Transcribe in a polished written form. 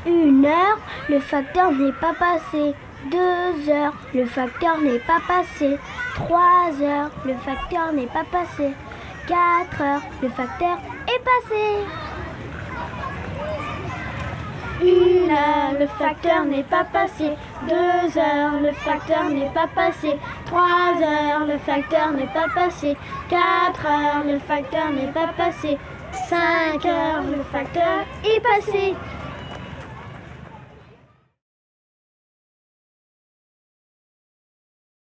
1 heure, le facteur n'est pas passé. 2 heures, le facteur n'est pas passé. 3 heures, le facteur n'est pas passé. 4 heures, le facteur est passé. 1 heure, le facteur n'est pas passé. 2 heures, le facteur n'est pas passé. 3 heures, le facteur n'est pas passé. 4 heures, le facteur n'est pas passé. 5 heures, le facteur est passé.